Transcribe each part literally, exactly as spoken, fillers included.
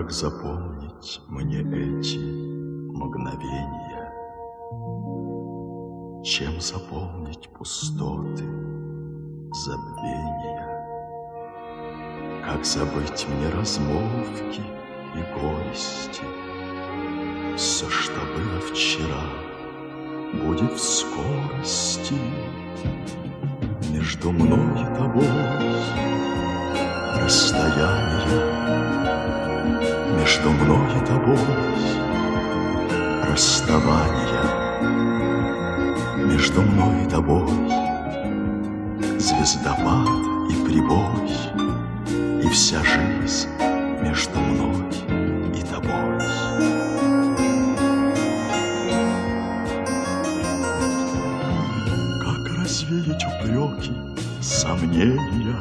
Как запомнить мне эти мгновения? Чем заполнить пустоты, забвения? Как забыть мне размолвки и горести? Все, что было вчера, будет в скорости. Между мной и тобой расстояние, между мной и тобой расставание, между мной и тобой звездопад и прибой, и вся жизнь между мной и тобой. Как развеять упреки, сомнения,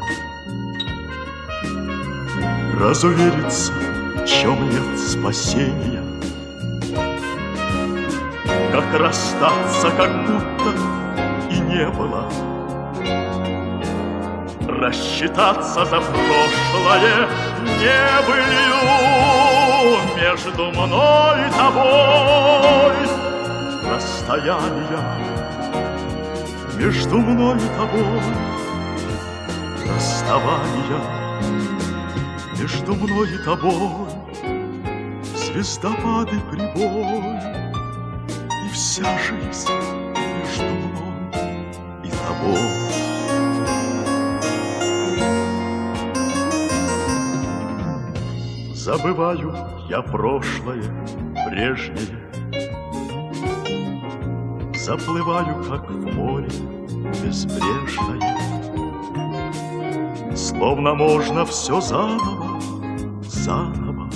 разувериться, в чем нет спасения? Как расстаться, как будто и не было, рассчитаться за прошлое небылью. Между мной и тобой расстояние, между мной и тобой расставание, между мной и тобой звездопад и прибой, и вся жизнь между мной и тобой. Забываю я прошлое прежнее, заплываю, как в море безбрежное, словно можно все заново, заново,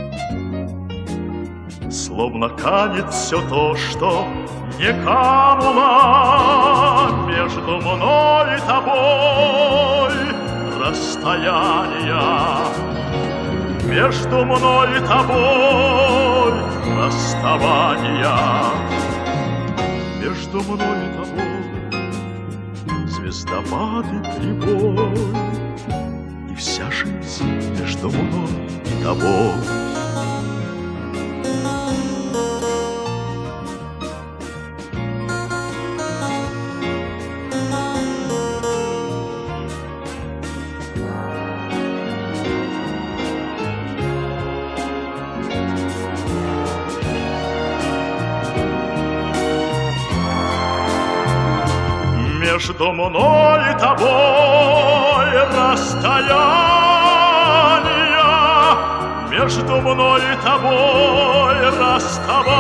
словно канет все то, что не кануло. Между мной и тобой расстояние, между мной и тобой расставание, между мной и тобой звездопад и прибой, и вся жизнь между мной и тобой. Между мной и тобой расстояние, между мной и тобой расставание,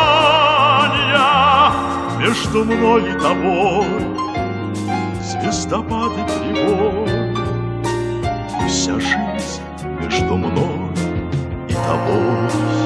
между мной и тобой звездопад и прибой, и вся жизнь между мной и тобой.